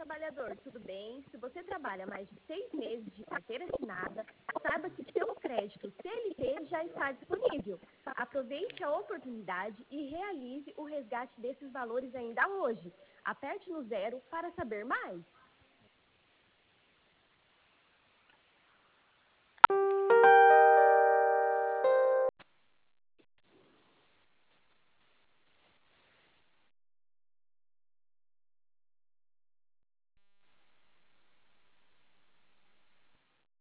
trabalhador, tudo bem? Se você trabalha mais de 6 meses de carteira assinada, saiba que seu crédito CLT já está disponível. Aproveite a oportunidade e realize o resgate desses valores ainda hoje. Aperte no zero para saber mais.